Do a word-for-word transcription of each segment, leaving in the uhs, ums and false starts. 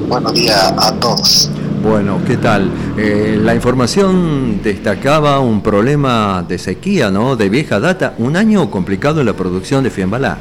buenos días a todos. Bueno, ¿qué tal? Eh, la información destacaba un problema de sequía, ¿no? De vieja data, un año complicado en la producción de Fiambalá.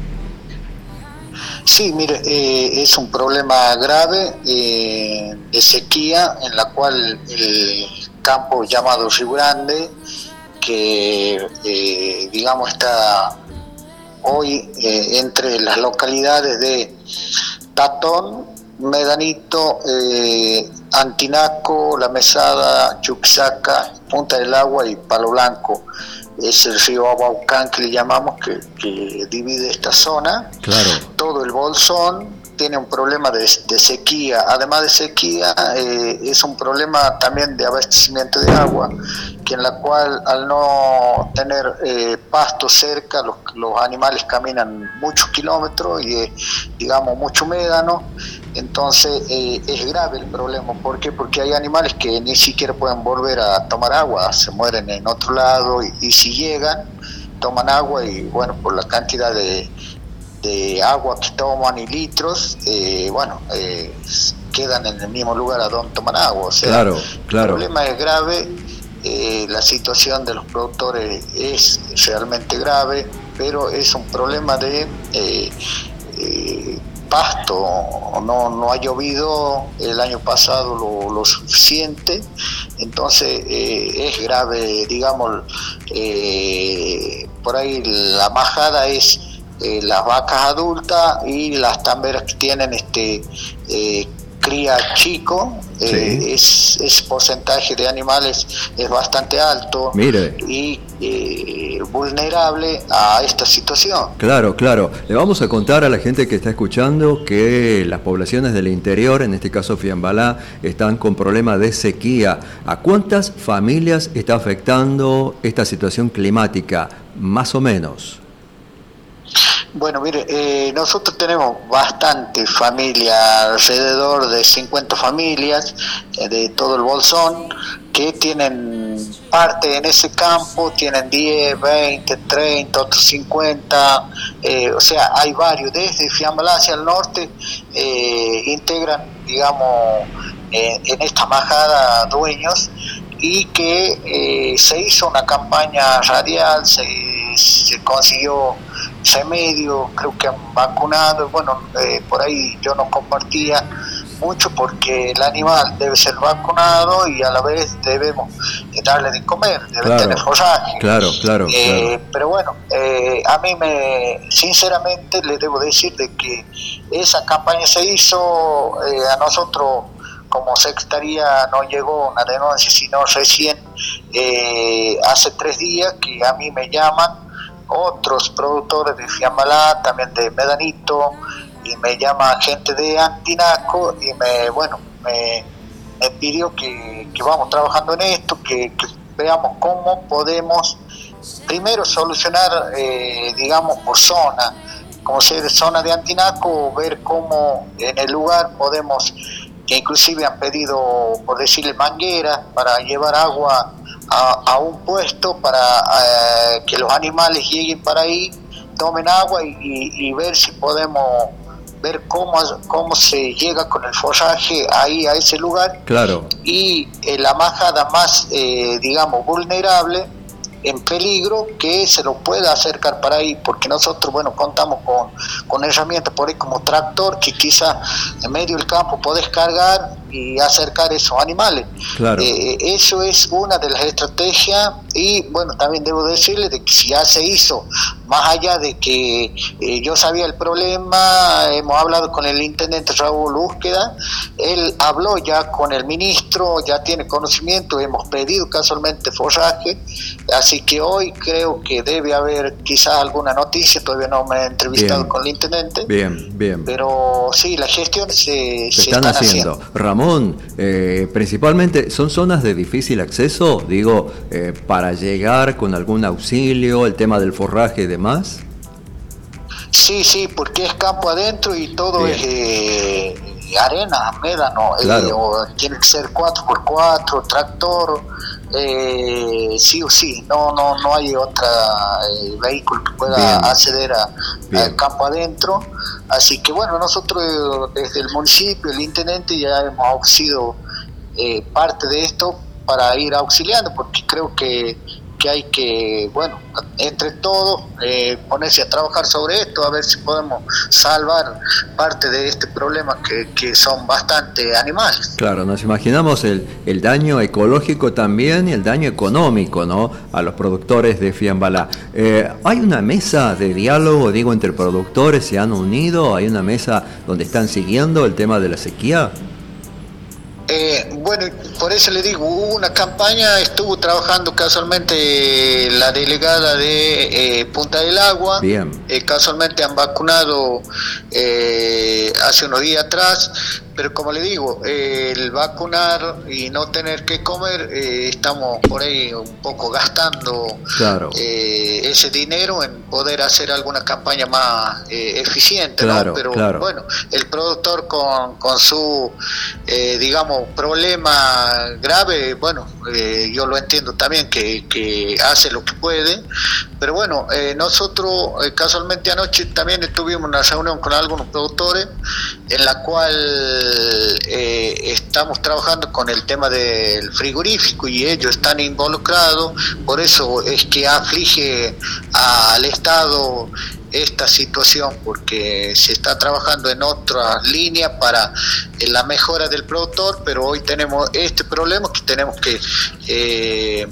Sí, mire, eh, es un problema grave eh, de sequía en la cual el campo llamado Río Grande, que eh, digamos está hoy eh, entre las localidades de Tatón, Medanito, eh, Antinaco, La Mesada, Chuquisaca, Punta del Agua y Palo Blanco. Es el río Abaucán que le llamamos, que, que divide esta zona. Claro. Todo el bolsón tiene un problema de, de sequía. Además de sequía, eh, es un problema también de abastecimiento de agua, que en la cual al no tener eh, pasto cerca, los, los animales caminan muchos kilómetros y eh, digamos mucho médano. Entonces eh, es grave el problema. ¿Por qué? Porque hay animales que ni siquiera pueden volver a tomar agua, se mueren en otro lado y, y si llegan, toman agua y bueno, por la cantidad de, de agua que toman y litros, eh, bueno, eh, quedan en el mismo lugar a donde toman agua. O sea, claro, claro. El problema es grave, eh, la situación de los productores es realmente grave, pero es un problema de... Eh, eh, pasto, no, no ha llovido el año pasado lo, lo suficiente, entonces eh, es grave, digamos, eh, por ahí la majada es eh, las vacas adultas y las tamberas que tienen este eh, cría chico, eh, sí. es, es porcentaje de animales es bastante alto. Mire. y eh, vulnerable a esta situación. Claro, claro. Le vamos a contar a la gente que está escuchando que las poblaciones del interior, en este caso Fiambalá, están con problemas de sequía. ¿A cuántas familias está afectando esta situación climática? Más o menos. Bueno, mire, eh, nosotros tenemos bastante familia, alrededor de cincuenta familias eh, de todo el bolsón, que tienen parte en ese campo, tienen diez, veinte, treinta, otros cincuenta, eh, o sea, hay varios, desde Fiambalá hacia el norte, eh, integran, digamos, eh, en esta majada dueños, y que eh, se hizo una campaña radial, se, se consiguió remedio, creo que han vacunado, bueno, eh, por ahí yo no compartía mucho porque el animal debe ser vacunado y a la vez debemos darle de comer, debe claro, tener forraje. Claro, claro, eh, claro. Pero bueno, eh, a mí me, sinceramente le debo decir de que esa campaña se hizo, eh, a nosotros como secretaría no llegó una denuncia, sino recién eh, hace tres días que a mí me llaman otros productores de Fiambalá, también de Medanito, y me llama gente de Antinaco y me bueno me, me pidió que, que vamos trabajando en esto, que, que veamos cómo podemos primero solucionar, eh, digamos, por zona, como sea de zona de Antinaco, ver cómo en el lugar podemos, que inclusive han pedido, por decirle, mangueras para llevar agua a, a un puesto para eh, que los animales lleguen para ahí, tomen agua y, y, y ver si podemos ver cómo, cómo se llega con el forraje ahí a ese lugar. Claro. Y eh, la majada más, eh, digamos, vulnerable, en peligro, que se lo pueda acercar para ahí, porque nosotros, bueno, contamos con, con herramientas por ahí como tractor, que quizá en medio del campo podés cargar y acercar esos animales. Claro. Eh, eso es una de las estrategias, y bueno, también debo decirle de que si ya se hizo, más allá de que eh, yo sabía el problema, hemos hablado con el intendente Raúl Úsqueda, él habló ya con el ministro, ya tiene conocimiento, hemos pedido casualmente forraje, así que hoy creo que debe haber quizás alguna noticia, todavía no me he entrevistado bien con el intendente. Bien, bien. Pero sí, las gestiones se, se, se están, están haciendo. haciendo. Ramón, eh, principalmente son zonas de difícil acceso, digo, eh, para llegar con algún auxilio, el tema del forraje y demás. Sí, sí, porque es campo adentro y todo bien. es eh, arena, médano, claro. eh, o tiene que ser cuatro por cuatro, tractor, eh, sí o sí, no no no hay otra eh, vehículo que pueda bien. acceder a, al campo adentro, Así que bueno, nosotros desde el municipio, el intendente, ya hemos sido eh, parte de esto para ir auxiliando, porque creo que, que hay que, bueno, entre todos eh, ponerse a trabajar sobre esto, a ver si podemos salvar parte de este problema que, que son bastante animales. Claro, nos imaginamos el, el daño ecológico también y el daño económico, ¿no?, a los productores de Fiambalá. Eh, ¿Hay una mesa de diálogo, digo, entre productores? ¿Se han unido? ¿Hay una mesa donde están siguiendo el tema de la sequía? Eh, bueno, por eso le digo, hubo una campaña, estuvo trabajando casualmente la delegada de eh, Punta del Agua. Bien. Eh, casualmente han vacunado eh, hace unos días atrás, pero como le digo, eh, el vacunar y no tener que comer, eh, estamos por ahí un poco gastando claro. eh, ese dinero en poder hacer alguna campaña más eh, eficiente, claro, ¿no? Pero claro. bueno, el productor con, con su, eh, digamos, problema grave, bueno, eh, yo lo entiendo también, que, que hace lo que puede, pero bueno, eh, nosotros eh, casualmente anoche también estuvimos en una reunión con algunos productores, en la cual eh, estamos trabajando con el tema del frigorífico y ellos están involucrados, por eso es que aflige al Estado esta situación, porque se está trabajando en otras líneas para eh, la mejora del productor, pero hoy tenemos este problema que tenemos que eh,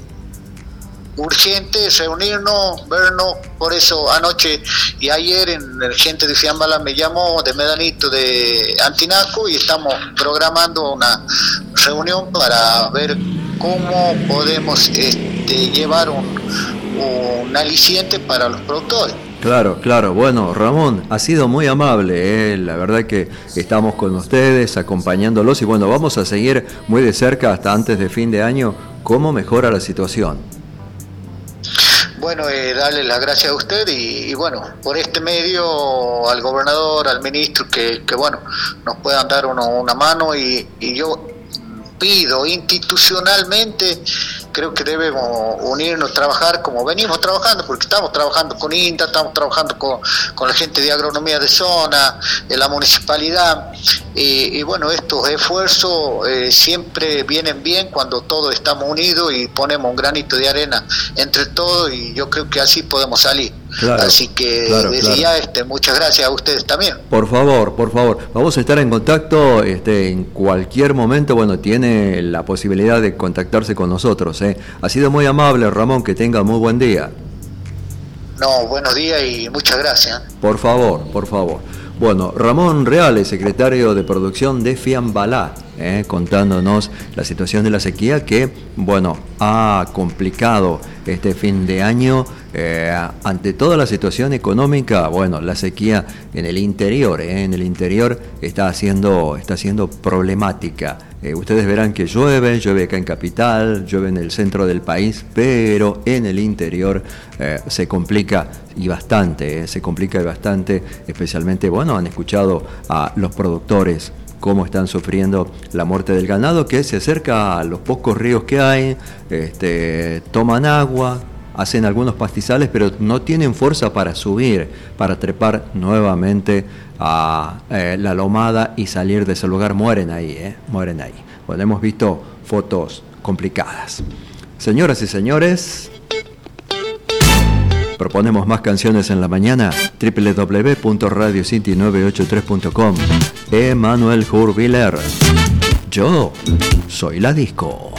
urgente reunirnos, vernos. Por eso anoche y ayer en el gente de Fiambalá me llamó de Medanito de Antinaco y estamos programando una reunión para ver cómo podemos este, llevar un, un aliciente para los productores. Claro, claro. Bueno, Ramón, ha sido muy amable, ¿eh? La verdad que estamos con ustedes, acompañándolos y bueno, vamos a seguir muy de cerca hasta antes de fin de año cómo mejora la situación. Bueno, eh, darle las gracias a usted y, y bueno, por este medio al gobernador, al ministro, que, que bueno, nos puedan dar uno, una mano y, y yo pido institucionalmente, creo que debemos unirnos, trabajar como venimos trabajando, porque estamos trabajando con INTA, estamos trabajando con, con la gente de agronomía de zona, de la municipalidad, y, y bueno, estos esfuerzos eh, siempre vienen bien cuando todos estamos unidos y ponemos un granito de arena entre todos, y yo creo que así podemos salir. Claro, así que claro, desde claro. ya este, muchas gracias a ustedes también. Por favor, por favor, vamos a estar en contacto este, en cualquier momento. Bueno, tiene la posibilidad de contactarse con nosotros, ¿eh? Ha sido muy amable, Ramón, que tenga muy buen día. No, buenos días y muchas gracias. Por favor, por favor. Bueno, Ramón Reales, secretario de producción de Fiambalá, eh, contándonos la situación de la sequía que, bueno, ha complicado este fin de año. Eh, ante toda la situación económica, bueno, la sequía en el interior, eh, en el interior está haciendo, está siendo problemática. Eh, ustedes verán que llueve, llueve acá en Capital, llueve en el centro del país, pero en el interior eh, se complica y bastante, eh, se complica y bastante, especialmente, bueno, han escuchado a los productores cómo están sufriendo la muerte del ganado, que se acerca a los pocos ríos que hay, este, toman agua, hacen algunos pastizales, pero no tienen fuerza para subir, para trepar nuevamente a eh, la lomada y salir de ese lugar. Mueren ahí, eh, mueren ahí. Bueno, hemos visto fotos complicadas. Señoras y señores, proponemos más canciones en la mañana. doble u doble u doble u punto radio city nueve ocho tres punto com. Emanuel Jurbiler. Yo soy la disco.